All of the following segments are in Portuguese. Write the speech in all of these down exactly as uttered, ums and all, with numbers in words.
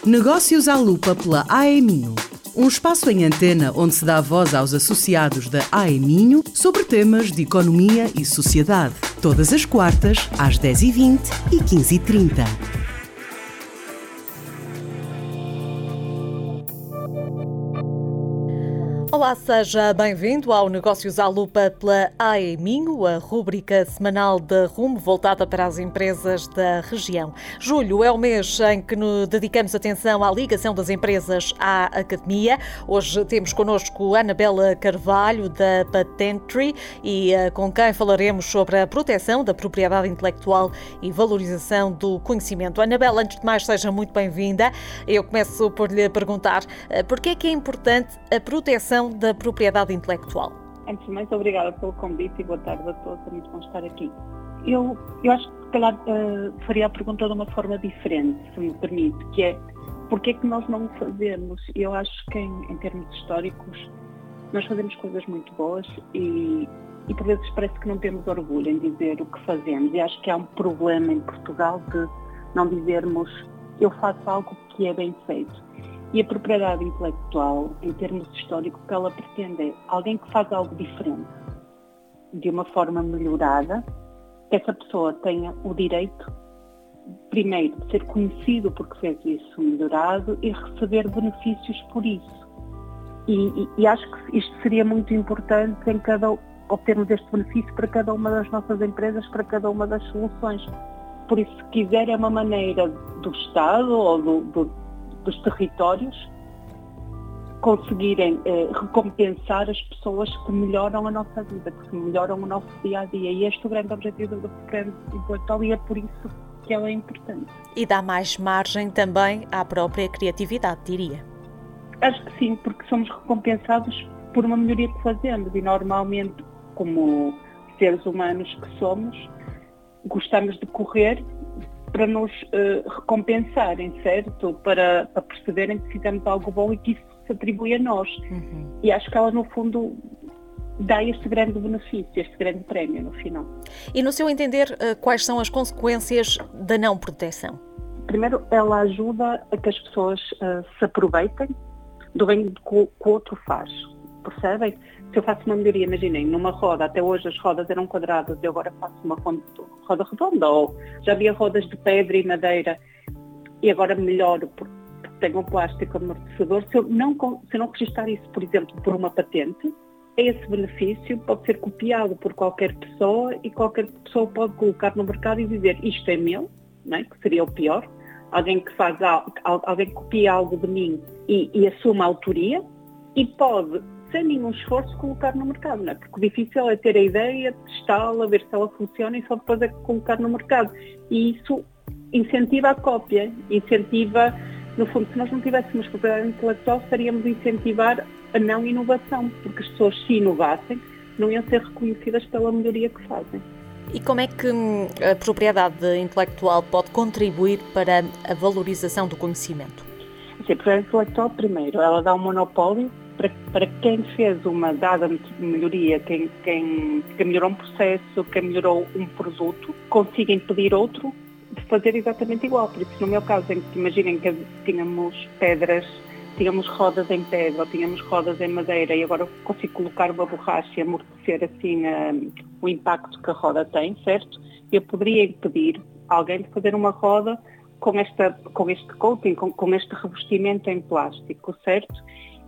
Negócios à Lupa pela A E Minho. Um espaço em antena onde se dá voz aos associados da A E Minho sobre temas de economia e sociedade. Todas as quartas, às dez e vinte e quinze e trinta. Olá, seja bem-vindo ao Negócios à Lupa pela A E Minho, a rúbrica semanal da Rumo voltada para as empresas da região. Julho é o mês em que nos dedicamos atenção à ligação das empresas à academia. Hoje temos connosco Anabela Carvalho, da Patentry, e uh, com quem falaremos sobre a proteção da propriedade intelectual e valorização do conhecimento. Anabela, antes de mais, seja muito bem-vinda. Eu começo por lhe perguntar uh, porquê é que é importante a proteção da propriedade intelectual. Antes de mais, obrigada pelo convite e boa tarde a todos, é muito bom estar aqui. Eu, eu acho que, se calhar, uh, faria a pergunta de uma forma diferente, se me permite, que é, porquê é que nós não o fazemos? Eu acho que, em, em termos históricos, nós fazemos coisas muito boas e, e, por vezes, parece que não temos orgulho em dizer o que fazemos. E acho que há um problema em Portugal de não dizermos, eu faço algo que é bem feito. E a propriedade intelectual, em termos históricos, o que ela pretende é alguém que faz algo diferente, de uma forma melhorada, que essa pessoa tenha o direito, primeiro, de ser conhecido porque fez isso melhorado e receber benefícios por isso. E, e, e acho que isto seria muito importante em cada, obtermos este benefício para cada uma das nossas empresas, para cada uma das soluções. Por isso, se quiser, é uma maneira do Estado ou do, do dos territórios conseguirem eh, recompensar as pessoas que melhoram a nossa vida, que melhoram o nosso dia-a-dia. E este é o grande objetivo da propriedade intelectual e é por isso que ela é importante. E dá mais margem também à própria criatividade, diria. Acho que sim, porque somos recompensados por uma melhoria que fazemos e normalmente, como seres humanos que somos, gostamos de correr para nos uh, recompensarem, certo? Para, para perceberem que fizemos algo bom e que isso se atribui a nós. Uhum. E acho que ela, no fundo, dá este grande benefício, este grande prémio no final. E, no seu entender, uh, quais são as consequências da não proteção? Primeiro, ela ajuda a que as pessoas uh, se aproveitem do bem que o outro faz. Percebem? Se eu faço uma melhoria, imaginem, numa roda, até hoje as rodas eram quadradas, eu agora faço uma roda redonda, ou já havia rodas de pedra e madeira, e agora melhoro porque tenho um plástico amortecedor. Se eu não, se eu não registrar isso, por exemplo, por uma patente, esse benefício pode ser copiado por qualquer pessoa e qualquer pessoa pode colocar no mercado e dizer isto é meu, não é? Que seria o pior. Alguém que faz algo, alguém que copia algo de mim e, e assume a autoria e pode, sem nenhum esforço, colocar no mercado, não é? Porque o difícil é ter a ideia, testá-la, ver se ela funciona e só depois é colocar no mercado. E isso incentiva a cópia, incentiva, no fundo, se nós não tivéssemos propriedade intelectual, estaríamos a incentivar a não inovação, porque as pessoas, se inovassem, não iam ser reconhecidas pela melhoria que fazem. E como é que a propriedade intelectual pode contribuir para a valorização do conhecimento? Sim, a propriedade intelectual, primeiro, ela dá um monopólio Para, para quem fez uma dada melhoria, quem, quem, quem melhorou um processo, quem melhorou um produto, consiga impedir outro de fazer exatamente igual. Por isso, no meu caso, em que imaginem que tínhamos pedras, tínhamos rodas em pedra, ou tínhamos rodas em madeira, e agora consigo colocar uma borracha e amortecer assim um, o impacto que a roda tem, certo? Eu poderia impedir alguém de fazer uma roda com, esta, com este coating, com, com este revestimento em plástico, certo?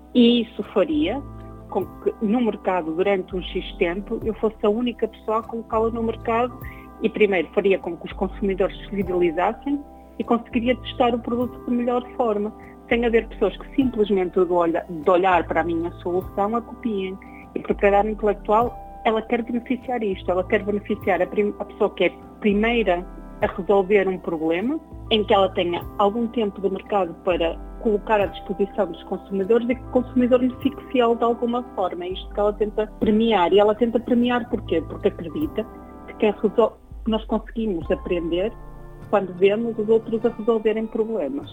E isso faria com que no mercado, durante um X tempo, eu fosse a única pessoa a colocá-la no mercado e primeiro faria com que os consumidores se fidelizassem e conseguiria testar o produto de melhor forma, sem haver pessoas que simplesmente de olhar, de olhar para a minha solução a copiem. E a propriedade intelectual, ela quer beneficiar isto, ela quer beneficiar a, prim- a pessoa que é primeira a resolver um problema, em que ela tenha algum tempo de mercado para colocar à disposição dos consumidores e que o consumidor lhe fique fiel de alguma forma. É isto que ela tenta premiar. E ela tenta premiar porquê? Porque acredita que quem resolve, nós conseguimos aprender quando vemos os outros a resolverem problemas.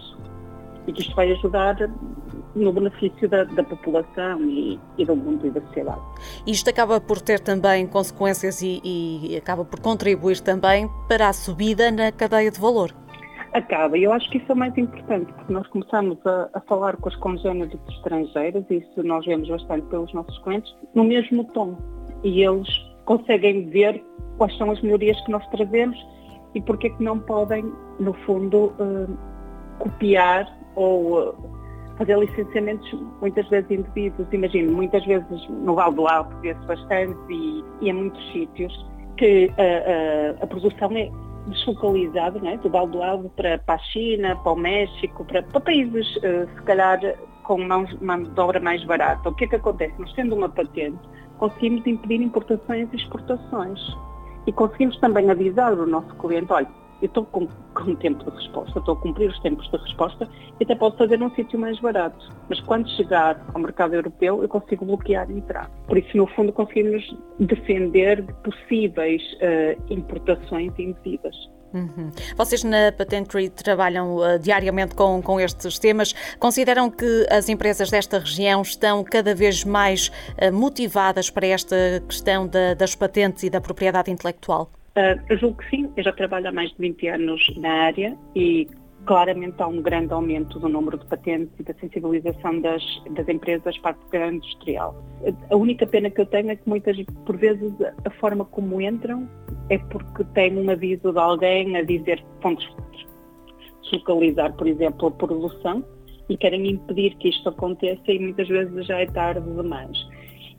E que isto vai ajudar no benefício da, da população e, e do mundo e da sociedade. Isto acaba por ter também consequências e, e acaba por contribuir também para a subida na cadeia de valor. acaba. E eu acho que isso é o mais importante, porque nós começamos a, a falar com as congêneres estrangeiras, e isso nós vemos bastante pelos nossos clientes, no mesmo tom. E eles conseguem ver quais são as melhorias que nós trazemos e porque é que não podem, no fundo, uh, copiar ou uh, fazer licenciamentos muitas vezes indevidos. Imagino, muitas vezes no Vale do Alto vê-se bastante e, e em muitos sítios que uh, uh, a produção é deslocalizada, não é? Do Vale do Alto para, para a China, para o México, para, para países, uh, se calhar, com mãos, mão de obra mais barata. O que é que acontece? Nós, tendo uma patente, conseguimos impedir importações e exportações. E conseguimos também avisar o nosso cliente, olha, eu estou com, com um tempo de resposta, estou a cumprir os tempos de resposta e até posso fazer num sítio mais barato. Mas quando chegar ao mercado europeu, eu consigo bloquear e entrar. Por isso, no fundo, conseguimos defender de possíveis uh, importações indevidas. Uhum. Vocês na Patentry trabalham uh, diariamente com, com estes temas. Consideram que as empresas desta região estão cada vez mais uh, motivadas para esta questão da, das patentes e da propriedade intelectual? Uh, eu julgo que sim. Eu já trabalho há mais de vinte anos na área e claramente há um grande aumento do número de patentes e da sensibilização das, das empresas para a propriedade industrial. A única pena que eu tenho é que muitas, por vezes, a forma como entram é porque têm um aviso de alguém a dizer que vão deslocalizar, por exemplo, a produção e querem impedir que isto aconteça e muitas vezes já é tarde demais.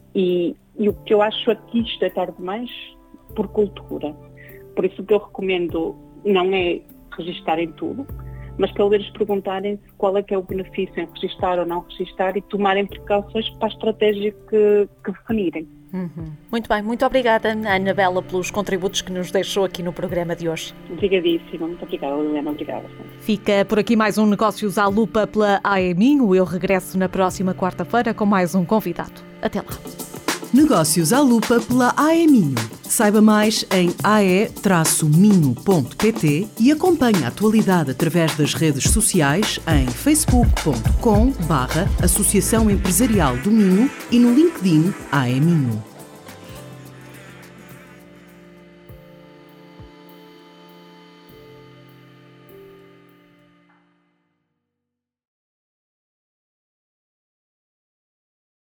E, e o que eu acho é que isto é tarde demais por cultura. Por isso o que eu recomendo não é registarem tudo, mas pelo menos perguntarem qual é que é o benefício em registar ou não registar e tomarem precauções para a estratégia que, que definirem. Uhum. Muito bem, muito obrigada, Anabela, pelos contributos que nos deixou aqui no programa de hoje. Obrigadíssima, muito obrigada, Liliana, obrigada. Fica por aqui mais um Negócios à Lupa pela A E Minho. Eu regresso na próxima quarta-feira com mais um convidado. Até lá. Negócios à Lupa pela A E Minho. Saiba mais em a e minho ponto pt e acompanhe a atualidade através das redes sociais em facebook ponto com barra Associação Empresarial do Minho e no LinkedIn A E Minho.